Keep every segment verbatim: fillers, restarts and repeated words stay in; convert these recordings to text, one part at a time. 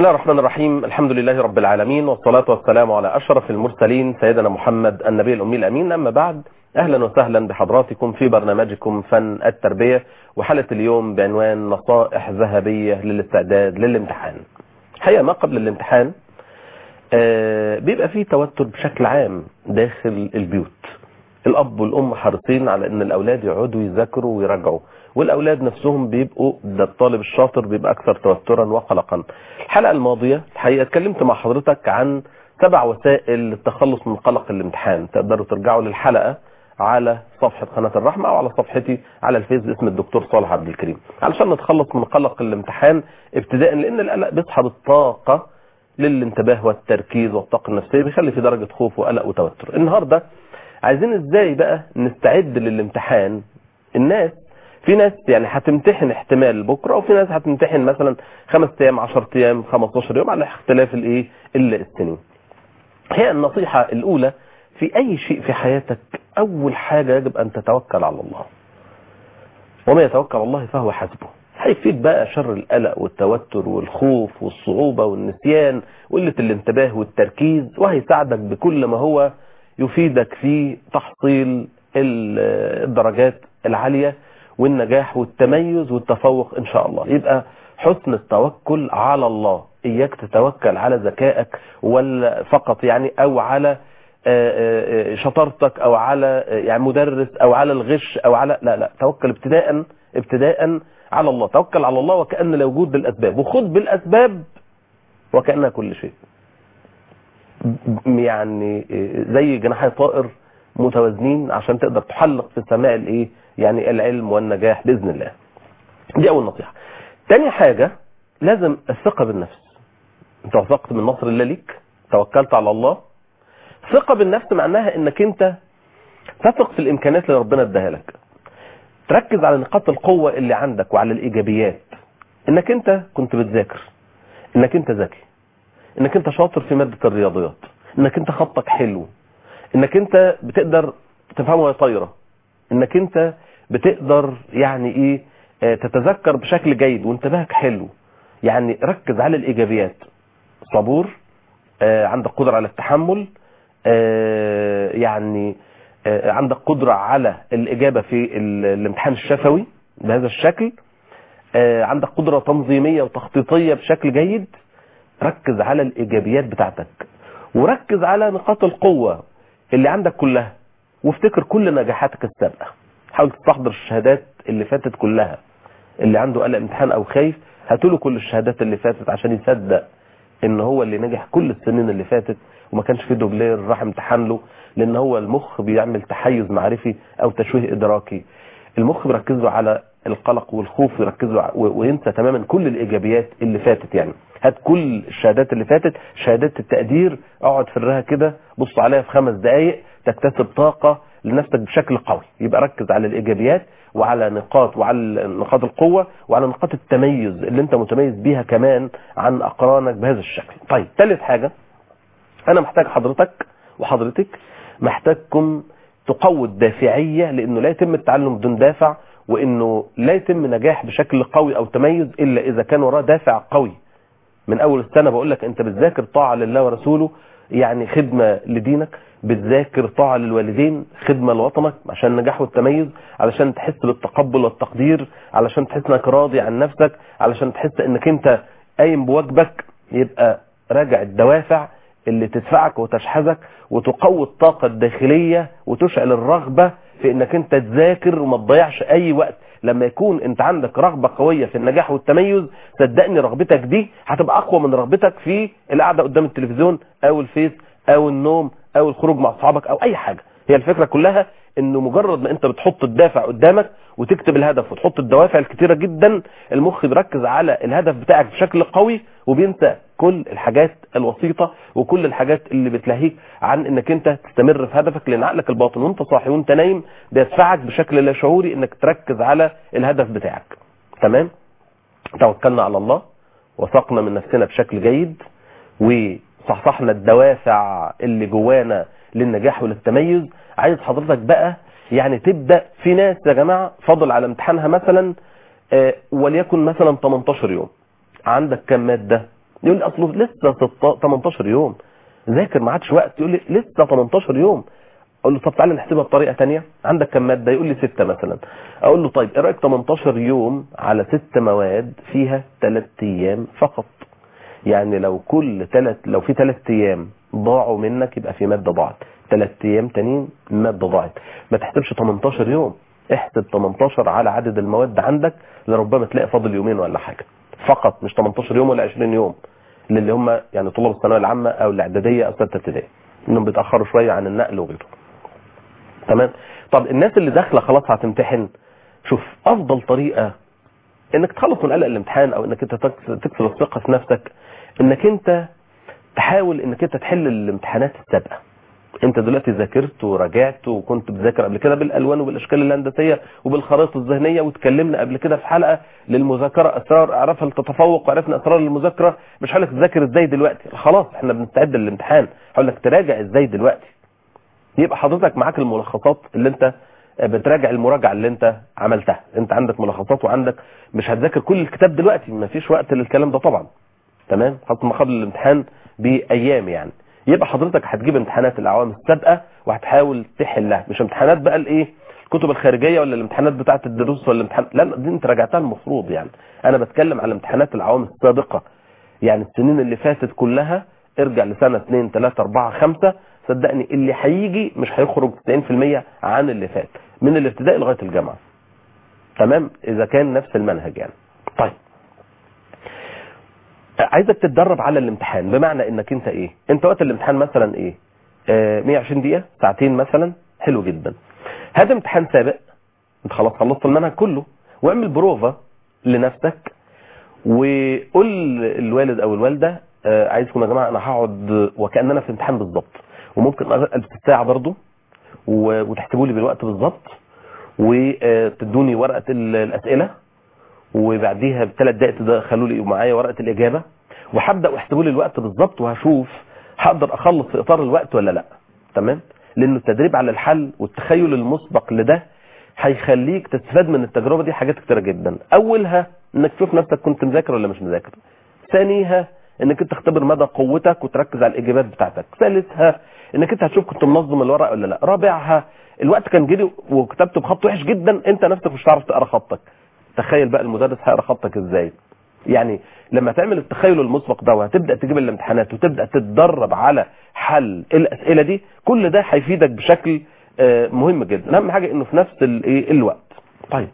الله الرحمن الرحيم. الحمد لله رب العالمين، والصلاة والسلام على أشرف المرسلين سيدنا محمد النبي الأمي الأمين. أما بعد، أهلا وسهلا بحضراتكم في برنامجكم فن التربية، وحلقة اليوم بعنوان نصائح ذهبية للاستعداد للامتحان. حقيقة ما قبل الامتحان آه بيبقى فيه توتر بشكل عام داخل البيوت. الأب والأم حريصين على أن الأولاد يقعدوا يذاكروا ويراجعوا، والأولاد نفسهم بيبقوا، ده الطالب الشاطر بيبقى أكثر توترا وقلقا. الحلقة الماضية الحقيقة اتكلمت مع حضرتك عن سبع وسائل للتخلص من قلق الامتحان. تقدروا ترجعوا للحلقة على صفحة قناة الرحمة أو على صفحتي على الفيس باسم الدكتور صالح عبد الكريم، علشان نتخلص من قلق الامتحان ابتداء، لأن القلق بيسحب الطاقة للانتباه والتركيز والطاقة النفسية، بيخلي في درجة خوف وقلق وتوتر. النهاردة عايزين ازاي بقى نستعد للامتحان. الناس في ناس يعني هتمتحن احتمال بكرة، وفي ناس هتمتحن مثلا خمس ايام عشر ايام خمستاشر يوم على اختلاف الايه الا السنين. هي النصيحة الاولى في اي شيء في حياتك، اول حاجة يجب ان تتوكل على الله، وما يتوكل على الله فهو حسبه. هيفيد بقى شر القلق والتوتر والخوف والصعوبة والنسيان وقلة الانتباه والتركيز، وهيساعدك بكل ما هو يفيدك في تحصيل الدرجات العالية والنجاح والتميز والتفوق ان شاء الله. يبقى حسن التوكل على الله، اياك تتوكل على ذكائك ولا فقط يعني، او على شطارتك، او على يعني مدرس، او على الغش، او على لا لا توكل ابتداء ابتداء على الله. توكل على الله وكأن لا وجود للاسباب، وخذ بالاسباب وكأنها كل شيء، يعني زي جناحي طائر متوازنين عشان تقدر تحلق في سماء الايه يعني العلم والنجاح باذن الله. دي اول نصيحه. تاني حاجه، لازم الثقه بالنفس. انت وثقت من نصر الله ليك، توكلت على الله. ثقه بالنفس معناها انك انت تثق في الامكانيات اللي ربنا اداها لك، تركز على نقاط القوه اللي عندك وعلى الايجابيات، انك انت كنت بتذاكر، انك انت ذكي، انك انت شاطر في ماده الرياضيات، انك انت خطك حلو، انك انت بتقدر تفهم وهي طايره، انك انت بتقدر يعني ايه اه تتذكر بشكل جيد وانتباهك حلو. يعني ركز على الايجابيات، صبور، اه عندك قدره على التحمل، اه يعني اه عندك قدره على الاجابه في الامتحان الشفوي بهذا الشكل، اه عندك قدره تنظيميه وتخطيطيه بشكل جيد. ركز على الايجابيات بتاعتك، وركز على نقاط القوه اللي عندك كلها، وافتكر كل نجاحاتك السابقه. حاول تستحضر الشهادات اللي فاتت كلها. اللي عنده قلق امتحان او خايف، هاتوله كل الشهادات اللي فاتت عشان يصدق ان هو اللي نجح كل السنين اللي فاتت وما كانش فيه دوبلير راح امتحان له، لان هو المخ بيعمل تحيز معرفي او تشويه ادراكي. المخ بيركز له على القلق والخوف، يركز له وينسى تماما كل الايجابيات اللي فاتت. يعني هات كل الشهادات اللي فاتت، شهادات التقدير، اقعد فرها كده، بص عليها في خمس دقائق، تكتسب طاقة لنفسك بشكل قوي. يبقى ركز على الايجابيات وعلى نقاط وعلى نقاط القوة وعلى نقاط التميز اللي انت متميز بيها كمان عن اقرانك بهذا الشكل. طيب، ثالث حاجة، انا محتاج حضرتك وحضرتك محتاجكم تقووا الدافعية، لانه لا يتم التعلم بدون دافع، وانه لا يتم نجاح بشكل قوي او تميز الا اذا كان وراه دافع قوي. من اول السنة بقول لك انت بتذاكر طاعة لله ورسوله، يعني خدمة لدينك، بتذاكر طاعة للوالدين، خدمة لوطنك عشان النجاح والتميز، علشان تحس بالتقبل والتقدير، علشان تحس انك راضي عن نفسك، علشان تحس انك انت قايم بواجبك. يبقى راجع الدوافع اللي تدفعك وتشحذك، وتقوي الطاقة الداخلية وتشعل الرغبة في انك انت تذاكر وما تضيعش اي وقت. لما يكون انت عندك رغبة قوية في النجاح والتميز، صدقني رغبتك دي هتبقى اقوى من رغبتك في القعدة قدام التلفزيون او الفيس او النوم او الخروج مع اصحابك او اي حاجة. هي الفكرة كلها انه مجرد ما انت بتحط الدافع قدامك وتكتب الهدف وتحط الدوافع الكتيرة جدا، المخ بيركز على الهدف بتاعك بشكل قوي، وبينسى كل الحاجات الوسيطة وكل الحاجات اللي بتلهيك عن انك انت تستمر في هدفك، لان عقلك الباطن وانت صاحي وانت نايم بيدفعك بشكل لا شعوري انك تركز على الهدف بتاعك. تمام؟ توكلنا على الله، وثقنا من نفسنا بشكل جيد، وصحصحنا الدوافع اللي جوانا للنجاح وللتميز. عايز حضرتك بقى يعني تبدأ. في ناس يا جماعة فاضل على امتحانها مثلا آه وليكن مثلا تمنتاشر يوم. عندك كم مادة؟ يقول لي اصله لسه تمنتاشر يوم ذاكر ما عادش وقت. يقول لي لسه تمنتاشر يوم. اقول له طب تعالى نحسبها بطريقه ثانيه، عندك كم ماده؟ يقول لي ستة مثلا. اقول له طيب ايه رايك تمنتاشر يوم على ست مواد فيها ثلاث ايام فقط؟ يعني لو كل ثلاث لو في ثلاث ايام ضاعوا منك يبقى في ماده ضاعت، ثلاث ايام تانيين ماده ضاعت. ما تحسبش تمنتاشر يوم، احسب تمنتاشر على عدد المواد عندك، لربما تلاقي فاضل يومين ولا حاجه فقط، مش تمنتاشر يوم ولا عشرين يوم اللي هم يعني طلاب الثانويه العامه او الاعداديه او ثالثه ابتدائي، انهم بيتاخروا شويه عن النقل وغيره. تمام. طب الناس اللي داخله خلاص هتمتحن، شوف افضل طريقه انك تخلص من قلق الامتحان او انك انت تكسب الثقه في نفسك، انك انت تحاول انك انت تحل الامتحانات السابقه. انت دلوقتي ذاكرت وراجعت وكنت بتذاكر قبل كده بالالوان وبالاشكال الهندسيه وبالخرائط الذهنيه، واتكلمنا قبل كده في حلقه للمذاكره اسرار اعرفها لتتفوق، وعرفنا اسرار المذاكره. مش هقول لك تذاكر ازاي دلوقتي، خلاص احنا بنستعد للامتحان، هقول لك تراجع ازاي دلوقتي. يبقى حضرتك معاك الملخصات اللي انت بتراجع المراجعه اللي انت عملتها، انت عندك ملخصات وعندك، مش هتذاكر كل الكتاب دلوقتي، ما فيش وقت للكلام ده طبعا. تمام. خاصه ما قبل الامتحان بايام يعني. يبقى حضرتك هتجيب امتحانات الاعوام السابقه وهتحاول تحلها، مش امتحانات بقى الايه الكتب الخارجيه ولا الامتحانات بتاعه الدروس ولا الامتحان، لا دي انت راجعتها المفروض يعني. انا بتكلم على امتحانات الاعوام السابقه، يعني السنين اللي فاتت كلها، ارجع لسنه اتنين تلاتة اربعة خمسة، صدقني اللي هيجي مش هيخرج تسعين في المية عن اللي فات من الابتدائي لغايه الجامعه. تمام، اذا كان نفس المنهج يعني. طيب عايزك تتدرب على الامتحان، بمعنى انك انت ايه، انت وقت الامتحان مثلا ايه آه مية وعشرين دقيقه، ساعتين مثلا، حلو جدا. هذا امتحان سابق، انت خلاص خلصت المنهج كله، واعمل بروفا لنفسك وقول الوالد او الوالده آه عايزكم يا جماعه انا هقعد وكاننا في امتحان بالظبط، وممكن البس الساعه برضو وتحسبوا لي بالوقت بالظبط، وتدوني ورقه الاسئله، وبعديها بثلاث دقائق تدخلوا لي معايا ورقه الاجابه، وهبدا احسبوا لي الوقت بالظبط، وهشوف هقدر اخلص في اطار الوقت ولا لا. تمام. لانه التدريب على الحل والتخيل المسبق لده هيخليك تستفاد من التجربه دي حاجات كتيره جدا. اولها انك تشوف نفسك كنت مذاكر ولا مش مذاكر. ثانيها انك انت تختبر مدى قوتك وتركز على الاجابات بتاعتك. ثالثها انك انت هتشوف كنت منظم الورق ولا لا. رابعها الوقت كان جري وكتبت بخط وحش جدا، انت نفسك مش هتعرف تقرا خطك. تخيل بقى المدرس هيقرا خطك ازاي. يعني لما تعمل التخيل المسبق ده وهتبدا تجيب الامتحانات وتبدا تتدرب على حل الاسئله دي، كل ده هيفيدك بشكل مهم جدا. اهم حاجه انه في نفس الايه الوقت. طيب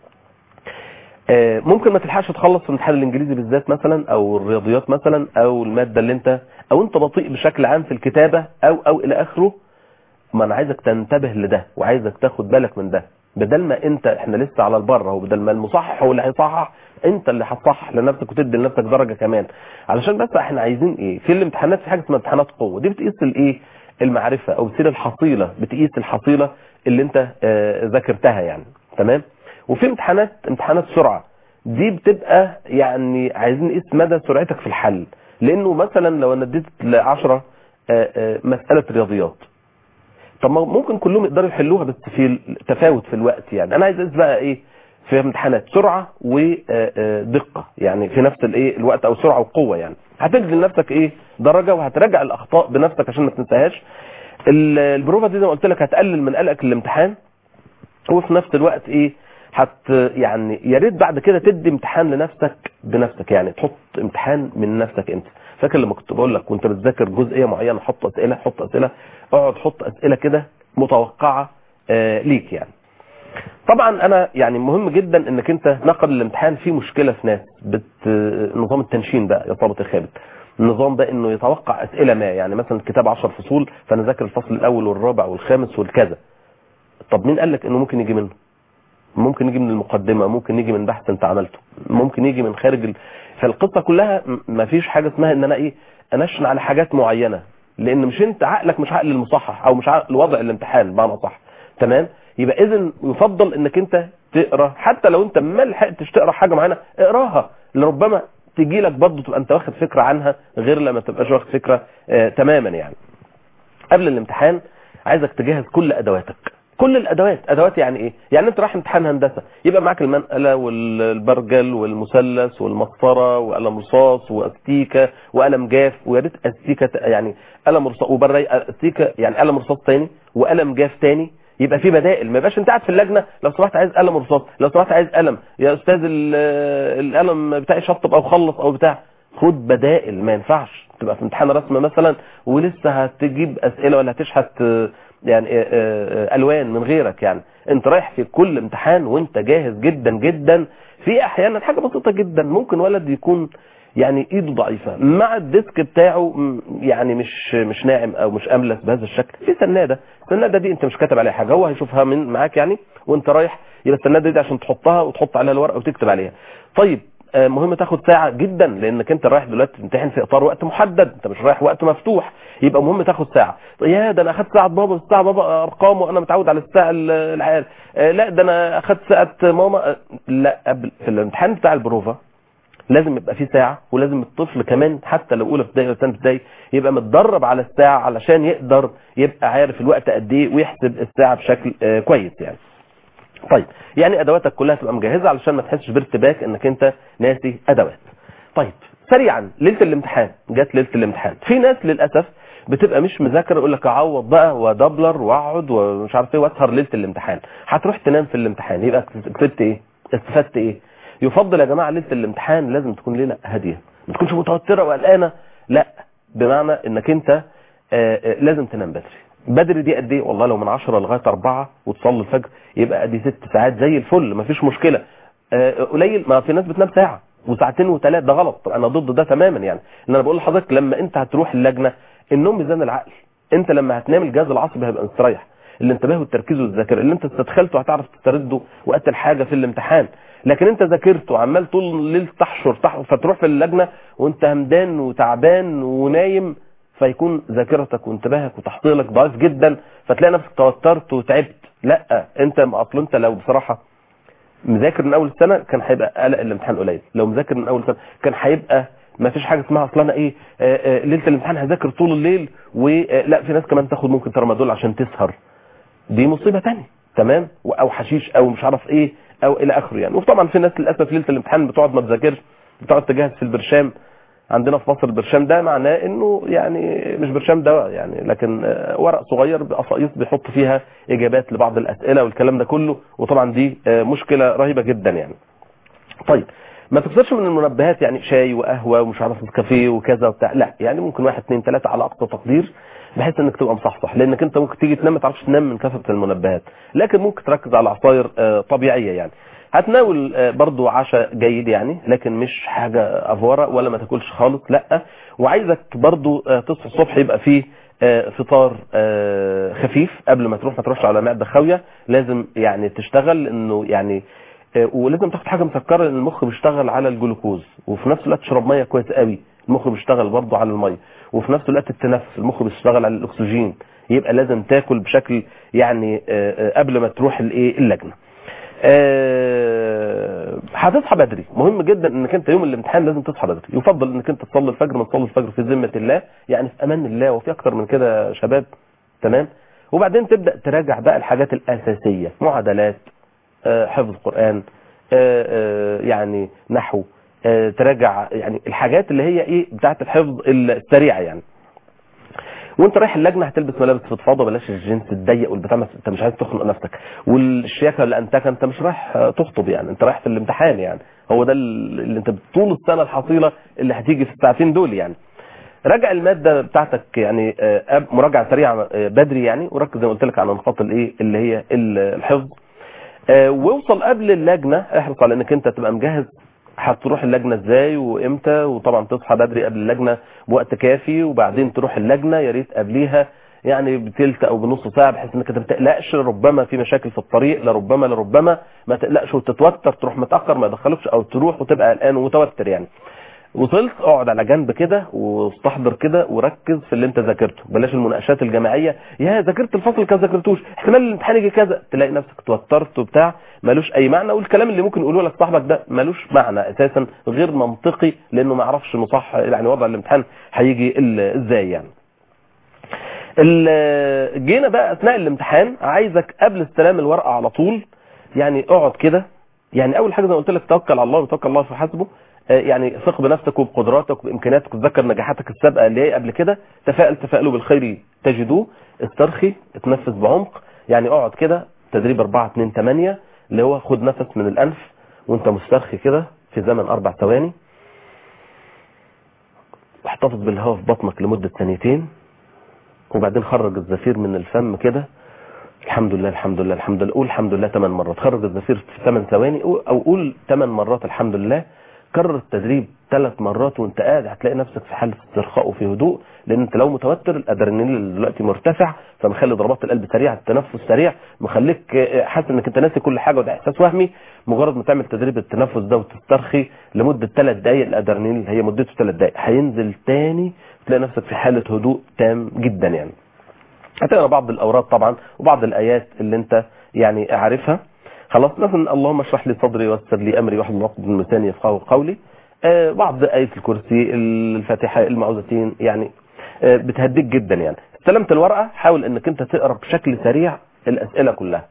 ممكن ما تلحقش تخلص في امتحان الانجليزي بالذات مثلا، او الرياضيات مثلا، او الماده اللي انت، او انت بطيء بشكل عام في الكتابه او او الى اخره. ما انا عايزك تنتبه لده وعايزك تاخد بالك من ده، بدل ما انت احنا لسه على البر اهو، بدل ما المصحح هو اللي هيصحح، انت اللي هتصحح لنفسك وتدي لنفسك درجه كمان. علشان بس احنا عايزين ايه في الامتحانات، في حاجه اسمها امتحانات قوه، دي بتقيس الايه المعرفه او بتصير الحصيله، بتقيس الحصيله اللي انت اه ذاكرتها يعني. تمام. وفي امتحانات امتحانات سرعه، دي بتبقى يعني عايزين نقيس مدى سرعتك في الحل. لانه مثلا لو انا اديت ل عشرة اه اه مساله رياضيات، طب ممكن كلهم يقدروا يحلوها بس في تفاوت في الوقت. يعني انا عايز اقيس بقى ايه في امتحانات سرعه ودقه، يعني في نفس الايه الوقت، او سرعه وقوه. يعني هتدي لنفسك ايه درجه، وهتراجع الاخطاء بنفسك عشان ما تنساهاش. البروفه دي زي ما قلت لك هتقلل من قلقك الامتحان، وفي نفس الوقت ايه حت يعني يا ريت بعد كده تدي امتحان لنفسك بنفسك، يعني تحط امتحان من نفسك انت. فاكر لما كنت بقول لك وانت بتذاكر جزئيه معينه، حط اسئله حط اسئله اقعد حط اسئله كده متوقعه آه ليك يعني. طبعا انا يعني مهم جدا انك انت نقل الامتحان. فيه مشكله في ناس بت نظام التنشين ده يا صابت الخابت، النظام ده انه يتوقع اسئله ما، يعني مثلا الكتاب عشر فصول فانا ذاكر الفصل الاول والرابع والخامس والكذا. طب مين قال لك انه ممكن يجي منه؟ ممكن يجي من المقدمه، ممكن يجي من بحث انت عملته، ممكن يجي من خارج ال... فالقصه كلها ما فيش حاجه اسمها ان انا ايه انشن على حاجات معينه، لان مش انت عقلك مش عقل المصحح او مش عقل وضع الامتحان بمعنى صح. تمام. يبقى اذا يفضل انك انت تقرا، حتى لو انت ما لحقتش تقرا حاجه معينه اقراها، لربما تجي لك برضه تبقى انت واخد فكره عنها غير لما تبقاش واخد فكره آه تماما يعني. قبل الامتحان عايزك تجهز كل ادواتك كل الادوات. ادوات يعني ايه؟ يعني انت رايح امتحان هندسه يبقى معاك المنقله والبرجل والمثلث والمسطره وقلم رصاص واستيكه وقلم جاف، ويا ريت استيكه يعني قلم رصاص وبري استيكه يعني قلم رصاص تاني وقلم جاف تاني، يبقى في بدائل. ما يبقاش انت قاعد في اللجنه لو سمحت عايز قلم رصاص، لو سمحت عايز قلم يا استاذ القلم بتاعي شطب او خلص او بتاع، خد بدائل. ما ينفعش تبقى في امتحان رسم مثلا ولسه هتجيب اسئله ولا هتشحت يعني الوان من غيرك. يعني انت رايح في كل امتحان وانت جاهز جدا جدا. في احيانا حاجه بسيطه جدا، ممكن ولد يكون يعني ايده ضعيفه مع الديسك بتاعه يعني مش مش ناعم او مش املس بهذا الشكل، في سناده. السناده دي انت مش كاتب عليها حاجه، هو هيشوفها من معاك يعني وانت رايح، يبقى السناده دي عشان تحطها وتحط عليها الورقه وتكتب عليها. طيب مهم تاخد ساعه جدا لانك انت رايح دلوقتي تمتحن في اطار وقت محدد، انت مش رايح وقت مفتوح، يبقى مهم تاخد ساعه. يا ده انا اخدت ساعه بابا، الساعه بابا ارقام وانا متعود على الساعه العيال، لا ده انا اخدت ساعه ماما. لا، قبل في الامتحان بتاع البروفا لازم يبقى في ساعه، ولازم الطفل كمان حتى لو اولى ابتدائي ولا ثانيه ابتدائي يبقى متدرب على الساعه علشان يقدر يبقى عارف الوقت قد ايه ويحسب الساعه بشكل آه كويس يعني. طيب يعني ادواتك كلها تبقى مجهزه علشان ما تحسش بارتباك انك انت ناسي ادوات. طيب سريعا، ليله الامتحان جت ليله الامتحان، في ناس للاسف بتبقى مش مذاكر، يقول لك اعوض بقى ودبلر واقعد ومش عارف ايه واسهر ليله الامتحان، هتروح تنام في الامتحان، يبقى كسبت ايه؟ استفدت ايه؟ يفضل يا جماعه ليله الامتحان لازم تكون ليله هاديه، ما تكونش متوتره وقلقانه، لا، بمعنى انك انت آآ آآ لازم تنام بدري. بدري دي قد ايه؟ والله لو من عشرة لغايه أربعة وتصلي الفجر يبقى ادي ست ساعات زي الفل، ما فيش مشكله. قليل، ما في ناس بتنام ساعه وساعتين وثلاث، ده غلط، انا ضد ده تماما. يعني ان انا بقول لحضرتك لما انت هتروح اللجنه، النوم ميزان العقل، انت لما هتنام الجهاز العصبي هيبقى مستريح، الانتباه والتركيز والذاكره اللي انت استدخلته هتعرف تسترده وقت الحاجه في الامتحان. لكن انت ذاكرت وعمال طول الليل تحشر تحشر فتروح في اللجنه وانت همدان وتعبان ونايم، فيكون ذاكرتك وانتباهك وتحصيلك ضعيف جدا، فتلاقي نفسك توترت وتعبت. لا، انت اصل انت لو بصراحه مذاكر من اول السنه كان هيبقى قلق الامتحان قليل، لو مذاكر من اول سنه كان هيبقى ما فيش حاجه اسمها اصل انا ايه آآ آآ ليله الامتحان هذاكر طول الليل، ولا في ناس كمان تاخد ممكن ترامادول عشان تسهر، دي مصيبه ثانيه تمام، او حشيش او مش عارف ايه او الى اخره يعني. وطبعا في ناس للاسف ليله الامتحان بتقعد ما تذاكرش، بتقعد تجهز في البرشام. عندنا في مصر البرشام ده معناه انه يعني مش برشام دواء يعني، لكن ورق صغير بقصايص بيحط فيها اجابات لبعض الاسئله والكلام ده كله، وطبعا دي مشكله رهيبه جدا يعني. طيب ما تكثرش من المنبهات، يعني شاي وقهوه ومش عارف كافيه وكذا وبتاع، لا، يعني ممكن واحد اثنين ثلاثه على اقصى تقدير، بحيث انك تبقى مصحصح، لانك انت ممكن تيجي تنام ما تعرفش تنام من كثره المنبهات. لكن ممكن تركز على عصاير طبيعيه يعني. هتناول برضو عشاء جيد يعني، لكن مش حاجه افوره ولا ما تاكلش خالص، لا. وعايزك برضو تصحى الصبح يبقى فيه فطار خفيف قبل ما تروح، ما تروحش على معده خاويه، لازم يعني تشتغل انه يعني، ولازم تاخد حاجه مسكره لان المخ بيشتغل على الجلوكوز، وفي نفس الوقت تشرب ميه كويس قوي، المخ بيشتغل برضه على الميه، وفي نفس الوقت التنفس، المخ بيشتغل على الاكسجين، يبقى لازم تاكل بشكل يعني قبل ما تروح الايه اللجنه. هتصحى بدري، مهم جدا انك انت يوم الامتحان لازم تصحى بدري، يفضل انك انت تصلي الفجر، ما تصلي الفجر في ذمه الله يعني في امان الله، وفي اكتر من كده يا شباب تمام. وبعدين تبدا تراجع بقى الحاجات الاساسيه، معادلات، حفظ قرآن، يعني نحو، تراجع يعني الحاجات اللي هي ايه بتاعت الحفظ السريعه يعني. وانت رايح اللجنه هتلبس ملابس فضفاضه، بلاش الجنس الضيق والبتاع، انت مش عايز تخنق نفسك، والشياكه اللي انتك انت مش رايح تخطب يعني، انت رايح في الامتحان يعني، هو ده اللي انت طول السنه الحصيله اللي هتيجي في الساعتين دول يعني. راجع الماده بتاعتك يعني مراجعه سريعه بدري يعني، وركز زي ما قلت لك على نقاط الايه اللي هي الحفظ. ووصل قبل اللجنه، احرص على انك انت تبقى مجهز هتروح اللجنه ازاي وامتى، وطبعا تصحى بدري قبل اللجنه بوقت كافي، وبعدين تروح اللجنه يا ريت قبليها يعني بثلث او بنص ساعه، بحيث انك ما تقلقش، ربما في مشاكل في الطريق، لربما لربما ما تقلقش وتتوتر تروح متاخر ما يدخلوكش، او تروح وتبقى قلقان ومتوتر يعني. وصلت اقعد على جنب كده واستحضر كده وركز في اللي انت ذاكرته، بلاش المناقشات الجماعيه، يا ذاكرت الفصل كذا ذاكرتوش، احتمال الامتحان يجي كذا، تلاقي نفسك توترت وبتاع ملوش اي معنى، والكلام اللي ممكن يقوله لك صاحبك ده ملوش معنى اساسا، غير منطقي، لانه ما يعرفش مصح يعني وضع الامتحان هيجي ازاي يعني. جينا بقى اثناء الامتحان، عايزك قبل استلام الورقه على طول يعني اقعد كده. يعني اول حاجه زي ما قلت لك توكل على الله وتوكل الله في حسبه، يعني ثق بنفسك وبقدراتك وبامكانياتك، وتذكر نجاحاتك السابقه اللي هي قبل كده. تفائل تفائلوا بالخير تجدوه. استرخي، اتنفس بعمق. يعني اقعد كده تدريب أربعة اتنين ثمانية اللي هو خد نفس من الانف وانت مسترخي كده في زمن اربع ثواني، واحتفظ بالهواء في بطنك لمده ثانيتين، وبعدين خرج الزفير من الفم كده. الحمد لله الحمد لله الحمد لله. قول الحمد لله ثمان مرات. خرج الزفير في ثمان ثواني او قول ثمان مرات الحمد لله. كرر التدريب ثلاث مرات وانت قاعد، هتلاقي نفسك في حاله استرخاء وفي هدوء، لان انت لو متوتر الادرينالين دلوقتي مرتفع، فمخلي ضربات القلب سريعه، التنفس سريع، مخليك حاسس انك انت ناسي كل حاجه، وده احساس وهمي. مجرد ما تعمل تدريب التنفس ده وتسترخي لمده ثلاث دقائق، الادرينالين هي مدته ثلاث دقائق هينزل تاني، تلاقي نفسك في حاله هدوء تام جدا. يعني هتقرا بعض الاوراد طبعا وبعض الايات اللي انت يعني عارفها. خلاص، مثلا اللهم اشرح لي صدري ويسر لي امري واحلل عقدة من لساني يفقهوا قولي. آه بعض ايه الكرسي، الفاتحه، المعوذتين، يعني آه بتهديك جدا. يعني استلمت الورقه، حاول انك انت تقرا بشكل سريع الاسئله كلها،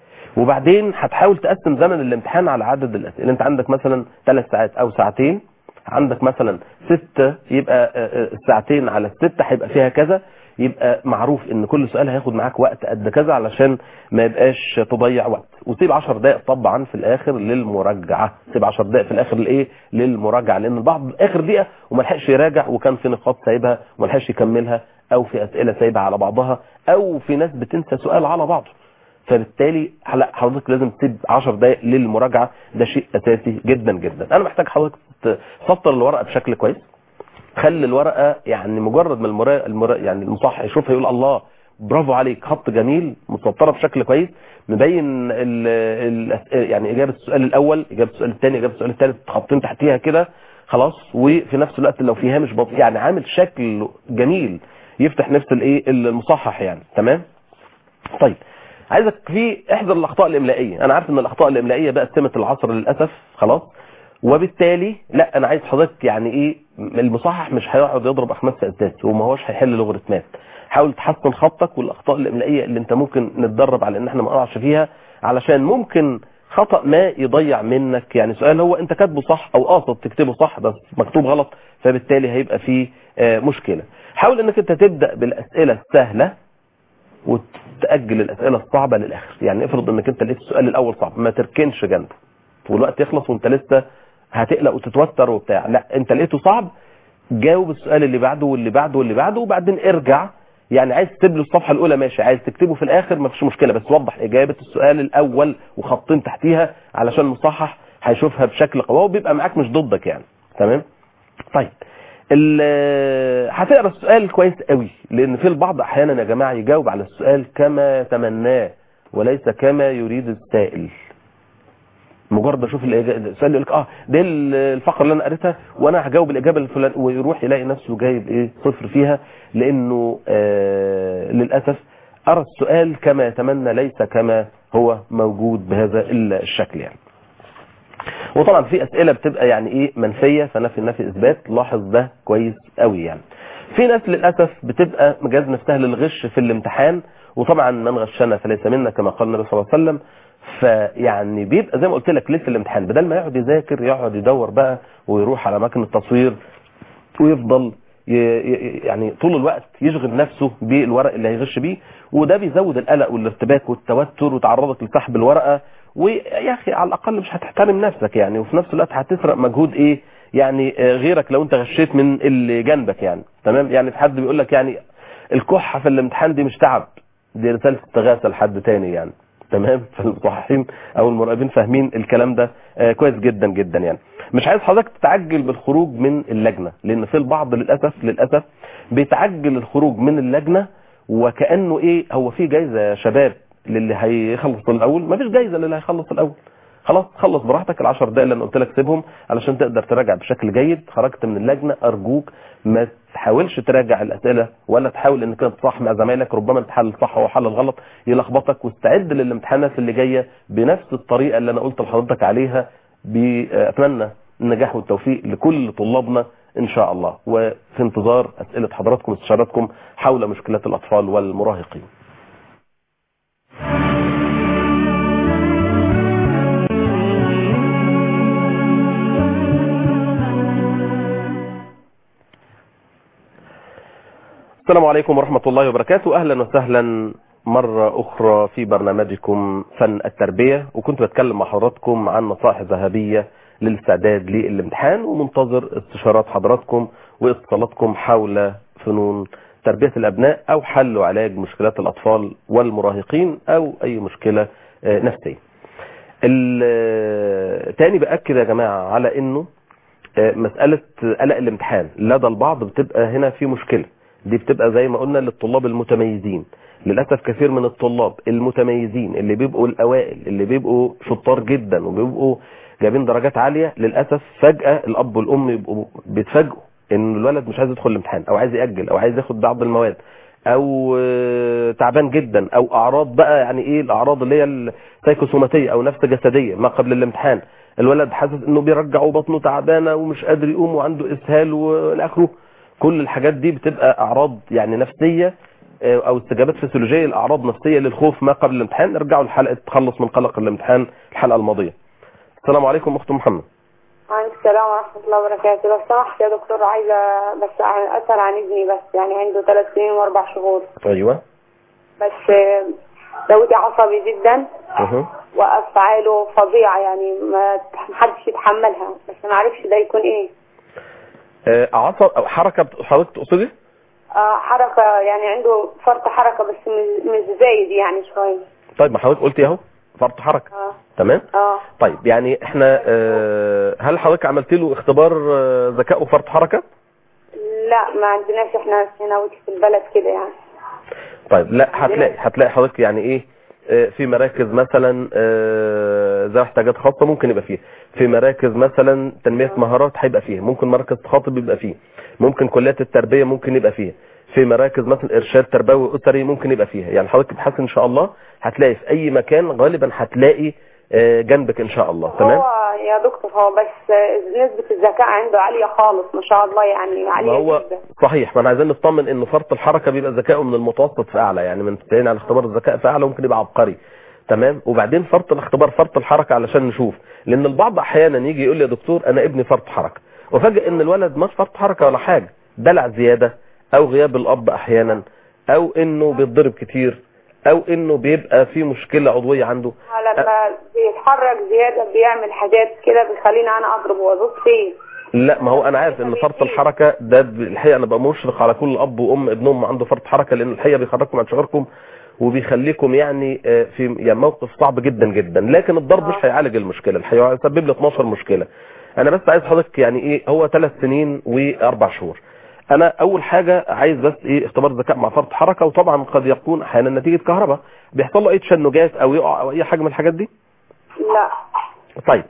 وبعدين هتحاول تقسم زمن الامتحان على عدد الاسئله. انت عندك مثلا ثلاث ساعات او ساعتين، عندك مثلا ستة، يبقى الساعتين على الستة هيبقى فيها كذا، يبقى معروف ان كل سؤال هياخد معاك وقت قد كذا علشان ما يبقاش تضيع وقت. وسيب عشر دقائق طبعا في الاخر للمراجعه. سيب عشر دقائق في الاخر لايه؟ للمراجعه، لان البعض اخر دقيقه وما لحقش يراجع، وكان في نقاط سايبها وما لحقش يكملها، او في اسئله سايبها على بعضها، او في ناس بتنسى سؤال على بعضه. فبالتالي حضرتك لازم تسيب عشر دقائق للمراجعه، ده شيء اساسي جدا جدا. انا محتاج حضرتك تسطر الورقه بشكل كويس. خلي الورقه يعني مجرد ما المرا... المرا... يعني المصحح يشوفها يقول الله برافو عليك، خط جميل، مسطره بشكل كويس، مبين ال... ال... يعني اجابه السؤال الاول، اجابه السؤال الثاني، اجابه السؤال الثالث، خطين تحتيها كده خلاص. وفي نفس الوقت لو في هامش بسيط، يعني عامل شكل جميل يفتح نفس الايه المصحح يعني. تمام. طيب، عايزك في احذر الاخطاء الاملائيه. انا عارف ان الاخطاء الاملائيه بقت سمه العصر للاسف خلاص، وبالتالي لا، انا عايز حضرتك يعني ايه، المصحح مش هيقعد يضرب اخماس في اساس وما هوش هيحل لوغاريتمات. حاول تحسن خطك، والاخطاء الاملائيه اللي انت ممكن نتدرب على ان احنا ما نقعش فيها، علشان ممكن خطا ما يضيع منك يعني سؤال هو انت كاتبه صح او قاصد تكتبه صح بس مكتوب غلط، فبالتالي هيبقى فيه مشكله. حاول انك انت تبدا بالاسئله السهله وتأجل الأسئلة الصعبة للآخر. يعني افرض انك انت لقيت السؤال الأول صعب، ما تركنش جنبه والوقت يخلص وانت لسه هتقلق وتتوتر وبتاع. لا، انت لقيته صعب، جاوب السؤال اللي بعده واللي بعده واللي بعده، وبعدين ارجع. يعني عايز تكتب له الصفحة الأولى ماشي، عايز تكتبه في الآخر ما فيش مشكلة، بس وضح إجابة السؤال الأول وخطين تحتيها علشان المصحح هيشوفها بشكل قوي وبيبقى معاك مش ضدك يعني. تمام. طيب، هتقرا السؤال كويس قوي، لان في البعض احيانا يا جماعه يجاوب على السؤال كما تمناه وليس كما يريد السائل. مجرد اشوف السؤال يقول لك اه دي الفقره اللي انا قريتها وانا هجاوب الاجابه الفلانيه، ويروح يلاقي نفسه جايب ايه صفر فيها، لانه آه للاسف ارى السؤال كما يتمنى ليس كما هو موجود بهذا الشكل يعني. وطبعا في اسئله بتبقى يعني ايه منفيه، فنفي النفي اثبات، لاحظ ده كويس قوي يعني. في ناس للاسف بتبقى مجاز نفسها للغش في الامتحان، وطبعا من غشنا فليس منا كما قال النبي صلى الله عليه وسلم. فيعني بيبقى زي ما قلت لك ليله الامتحان بدل ما يقعد يذاكر يقعد يدور بقى ويروح على اماكن التصوير ويفضل يعني طول الوقت يشغل نفسه بالورق اللي هيغش بيه، وده بيزود القلق والارتباك والتوتر وتعرضك لسحب الورقه. ويا اخي على الاقل مش هتحترم نفسك يعني، وفي نفس الوقت هتسرق مجهود ايه يعني غيرك لو انت غشيت من اللي جنبك يعني. تمام. يعني في حد بيقول لك يعني الكحه في الامتحان دي مش تعب، دي رساله استغاثه لحد تاني يعني. تمام. فالمصححين او المراقبين فاهمين الكلام ده آه كويس جدا جدا يعني. مش عايز حضرتك تتعجل بالخروج من اللجنه، لان في البعض للاسف للاسف بيتعجل الخروج من اللجنه وكانه ايه هو في جايزه يا شباب للي هيخلص الاول. ما فيش جايزه للي هيخلص الاول. خلاص خلص براحتك. العشر دقايق اللي انا قلت لك سيبهم علشان تقدر تراجع بشكل جيد. خرجت من اللجنه ارجوك ما تحاولش تراجع الاسئله ولا تحاول انك انت تصح مع زمايلك، ربما الحل الصح وحل الغلط يلخبطك. واستعد للامتحانات اللي جايه بنفس الطريقه اللي انا قلت لحضرتك عليها. اتمنى النجاح والتوفيق لكل طلابنا ان شاء الله، وفي انتظار اسئله حضراتكم واستشاراتكم حول مشكلات الاطفال والمراهقين. السلام عليكم ورحمة الله وبركاته. أهلا وسهلا مرة أخرى في برنامجكم فن التربية، وكنت بتكلم مع حضراتكم عن نصائح ذهبية للاستعداد للامتحان، ومنتظر استشارات حضراتكم واتصالاتكم حول فنون تربية الأبناء أو حل وعلاج مشكلات الأطفال والمراهقين أو أي مشكلة نفسية. تاني بأكد يا جماعة على أنه مسألة قلق الامتحان لدى البعض بتبقى هنا في مشكلة، دي بتبقى زي ما قلنا للطلاب المتميزين. للأسف كثير من الطلاب المتميزين اللي بيبقوا الأوائل اللي بيبقوا شطار جدا وبيبقوا جايبين درجات عالية، للأسف فجأة الأب والأم يبقوا بيتفاجئوا إن الولد مش عايز يدخل الامتحان أو عايز يأجل أو عايز ياخد بعض المواد أو تعبان جدا أو أعراض بقى، يعني إيه الأعراض اللي هي السايكوسوماتية أو نفس جسدية ما قبل الامتحان. الولد حاسس إنه بيرجع وبطنه تعبانة ومش قادر يقوم وعنده إسهال والآخره. كل الحاجات دي بتبقى اعراض يعني نفسيه او استجابات فسيولوجيه لاعراض نفسيه للخوف ما قبل الامتحان. ارجعوا لحلقه تخلص من قلق الامتحان الحلقه الماضيه. السلام عليكم اخت محمد. وعليكم السلام ورحمه الله وبركاته. لو سمحت يا دكتور، عايزه بس اسال عن ابني، بس يعني عنده ثلاث سنين واربع شهور. ايوه. بس داودي عصبي جدا اها وافعاله فظيعه، يعني ما حدش يتحملها، بس ما عرفش ده يكون ايه. عصب او حركه حضرتك تقصدي؟ اه حركه، يعني عنده فرط حركه بس مش زايد يعني شويه. طيب ما حضرتك قلتي اهو فرط حركه. اه تمام. اه طيب يعني احنا اه هل حضرتك عملت له اختبار ذكاء وفرط حركه؟ لا ما عندناش، احنا هنا في البلد كده يعني. طيب لا هتلاقي هتلاقي حضرتك يعني ايه في مراكز مثلا ذوي احتياجات خاصه ممكن يبقى فيها، في مراكز مثلا تنميه مهارات هيبقى فيها، ممكن مركز خاطب يبقى فيه، ممكن كليات التربيه ممكن يبقى فيها، في مراكز مثلا ارشاد تربوي اسري ممكن يبقى فيها. يعني حضرتك ابحث ان شاء الله هتلاقي في اي مكان، غالبا هتلاقي جنبك ان شاء الله. تمام. هو يا دكتور هو بس نسبه الذكاء عنده عاليه خالص ما شاء الله، يعني عاليه هو جدا. صحيح، ما انا عايزين نطمن ان فرط الحركه بيبقى ذكائه من المتوسط في اعلى، يعني من تسعين على اختبار الذكاء في اعلى ممكن يبقى عبقري. تمام. وبعدين فرط الاختبار فرط الحركه علشان نشوف، لان البعض احيانا يجي يقول لي يا دكتور انا ابني فرط حركه، وفجاه ان الولد مش فرط حركه ولا حاجه، دلع زياده او غياب الاب احيانا او انه بيتضرب كتير او انه بيبقى في مشكله عضويه عنده. لما بيتحرك زياده بيعمل حاجات كده بيخليني انا اضرب وادوس فيه. لا ما هو انا عارف ان فرط الحركه ده الحقيقه انا بقى مشفق على كل اب وام ابنهم عنده فرط حركه، لان الحقيقه بيخرجكم عن شعوركم وبيخليكم يعني في يعني موقف صعب جدا جدا، لكن الضرب مش هيعالج المشكله، الحقيقه هيسبب لي اتناشر مشكله. انا بس عايز حضرتك يعني ايه، هو ثلاث سنين واربع شهور. انا اول حاجه عايز بس ايه اختبار ذكاء مع فرط حركه، وطبعا قد يكون احيانا نتيجه كهرباء بيحصل له اي تشنجات او يقع او اي حاجه من الحاجات دي. لا. طيب